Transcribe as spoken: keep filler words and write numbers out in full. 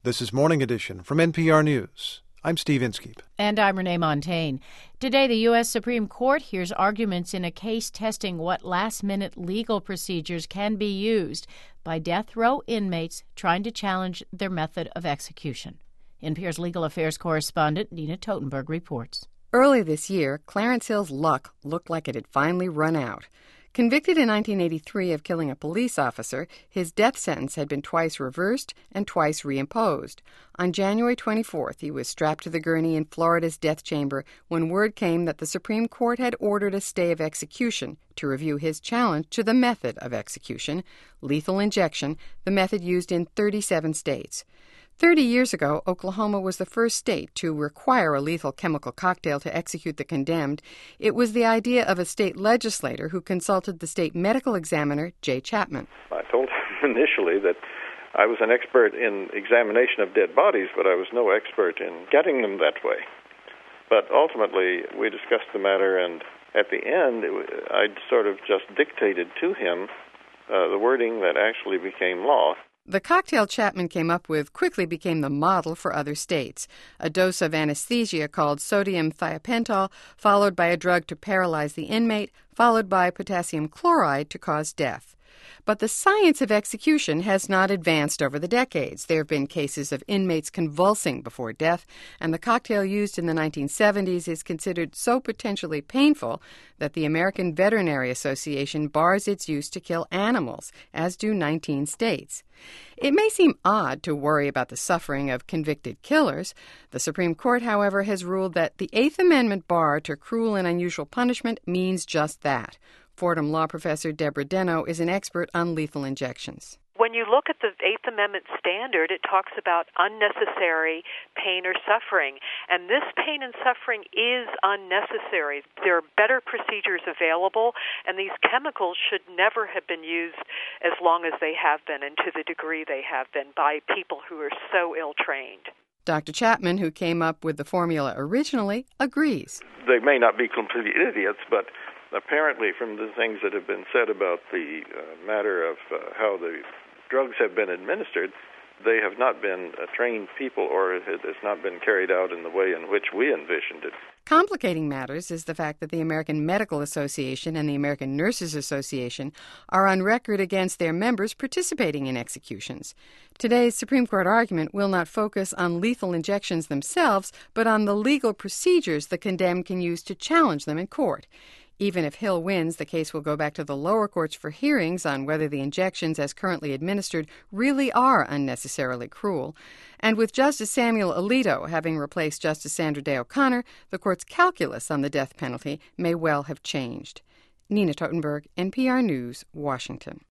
This is Morning Edition from N P R News. I'm Steve Inskeep. And I'm Renee Montagne. Today, the U S Supreme Court hears arguments in a case testing what last-minute legal procedures can be used by death row inmates trying to challenge their method of execution. N P R's legal affairs correspondent Nina Totenberg reports. Early this year, Clarence Hill's luck looked like it had finally run out. Convicted in nineteen eighty-three of killing a police officer, his death sentence had been twice reversed and twice reimposed. On January twenty-fourth, he was strapped to the gurney in Florida's death chamber when word came that the Supreme Court had ordered a stay of execution to review his challenge to the method of execution, lethal injection, the method used in thirty-seven states. Thirty years ago, Oklahoma was the first state to require a lethal chemical cocktail to execute the condemned. It was the idea of a state legislator who consulted the state medical examiner, Jay Chapman. I told him initially that I was an expert in examination of dead bodies, but I was no expert in getting them that way. But ultimately, we discussed the matter, and at the end, it, I sort of just dictated to him uh, the wording that actually became law. The cocktail Chapman came up with quickly became the model for other states. A dose of anesthesia called sodium thiopental, followed by a drug to paralyze the inmate, followed by potassium chloride to cause death. But the science of execution has not advanced over the decades. There have been cases of inmates convulsing before death, and the cocktail used in the nineteen seventies is considered so potentially painful that the American Veterinary Association bars its use to kill animals, as do nineteen states. It may seem odd to worry about the suffering of convicted killers. The Supreme Court, however, has ruled that the Eighth Amendment bar to cruel and unusual punishment means just that. Fordham law professor Deborah Deno is an expert on lethal injections. When you look at the Eighth Amendment standard, it talks about unnecessary pain or suffering, and this pain and suffering is unnecessary. There are better procedures available, and these chemicals should never have been used as long as they have been and to the degree they have been by people who are so ill-trained. Doctor Chapman, who came up with the formula originally, agrees. They may not be complete idiots, but apparently, from the things that have been said about the uh, matter of uh, how the drugs have been administered, they have not been uh, trained people, or it has not been carried out in the way in which we envisioned it. Complicating matters is the fact that the American Medical Association and the American Nurses Association are on record against their members participating in executions. Today's Supreme Court argument will not focus on lethal injections themselves, but on the legal procedures the condemned can use to challenge them in court. Even if Hill wins, the case will go back to the lower courts for hearings on whether the injections as currently administered really are unnecessarily cruel. And with Justice Samuel Alito having replaced Justice Sandra Day O'Connor, the court's calculus on the death penalty may well have changed. Nina Totenberg, N P R News, Washington.